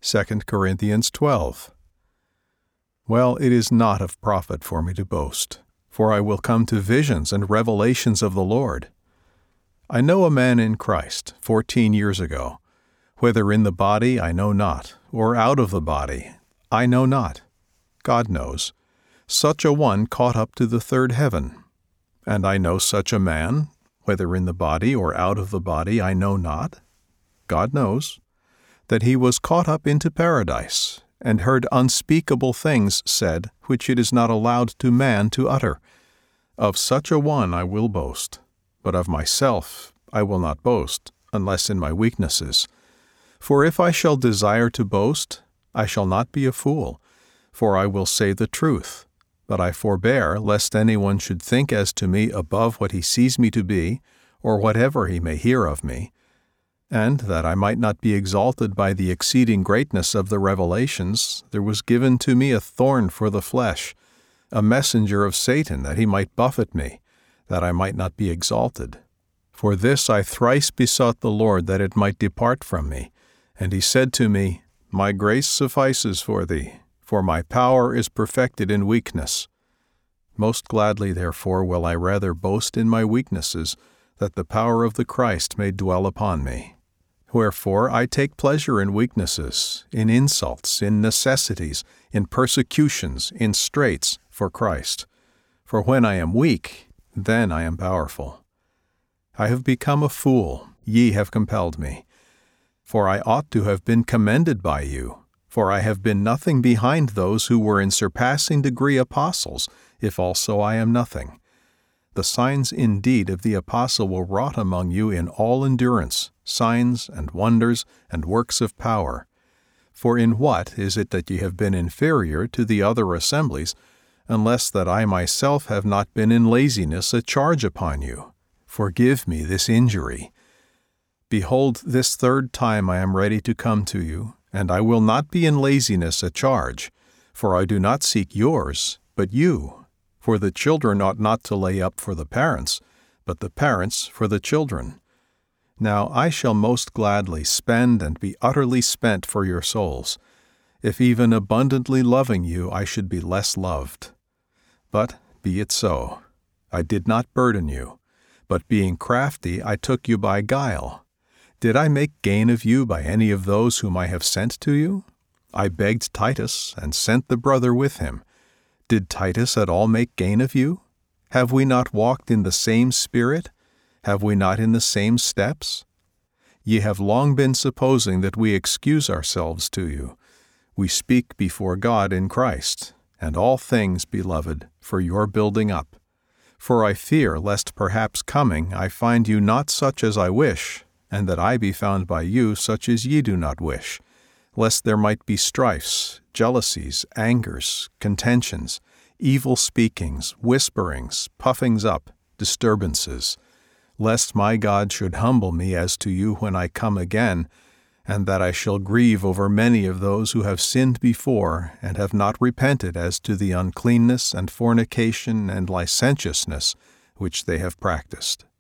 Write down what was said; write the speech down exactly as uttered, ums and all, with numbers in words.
Second Corinthians twelve. Well, it is not of profit for me to boast, for I will come to visions and revelations of the Lord. I know a man in Christ, fourteen years ago, whether in the body I know not, or out of the body I know not. God knows. Such a one caught up to the third heaven. And I know such a man, whether in the body or out of the body I know not. God knows. That he was caught up into paradise, and heard unspeakable things said, which it is not allowed to man to utter. Of such a one I will boast, but of myself I will not boast, unless in my weaknesses. For if I shall desire to boast, I shall not be a fool, for I will say the truth. But I forbear, lest anyone should think as to me above what he sees me to be, or whatever he may hear of me, and that I might not be exalted by the exceeding greatness of the revelations, there was given to me a thorn for the flesh, a messenger of Satan, that he might buffet me, that I might not be exalted. For this I thrice besought the Lord that it might depart from me. And he said to me, My grace suffices for thee, for my power is perfected in weakness. Most gladly, therefore, will I rather boast in my weaknesses, that the power of the Christ may dwell upon me. Wherefore I take pleasure in weaknesses, in insults, in necessities, in persecutions, in straits, for Christ. For when I am weak, then I am powerful. I have become a fool, ye have compelled me. For I ought to have been commended by you, for I have been nothing behind those who were in surpassing degree apostles, if also I am nothing. The signs indeed of the apostle were wrought among you in all endurance, signs and wonders and works of power. For in what is it that ye have been inferior to the other assemblies, unless that I myself have not been in laziness a charge upon you? Forgive me this injury. Behold, this third time I am ready to come to you, and I will not be in laziness a charge, for I do not seek yours, but you. For the children ought not to lay up for the parents, but the parents for the children. Now I shall most gladly spend and be utterly spent for your souls, if even abundantly loving you I should be less loved. But be it so. I did not burden you, but being crafty I took you by guile. Did I make gain of you by any of those whom I have sent to you? I begged Titus, and sent the brother with him. Did Titus at all make gain of you? Have we not walked in the same spirit? Have we not in the same steps? Ye have long been supposing that we excuse ourselves to you. We speak before God in Christ, and all things, beloved, for your building up. For I fear lest perhaps coming I find you not such as I wish, and that I be found by you such as ye do not wish, lest there might be strifes, jealousies, angers, contentions, evil speakings, whisperings, puffings up, disturbances, lest my God should humble me as to you when I come again, and that I shall grieve over many of those who have sinned before and have not repented as to the uncleanness and fornication and licentiousness which they have practiced.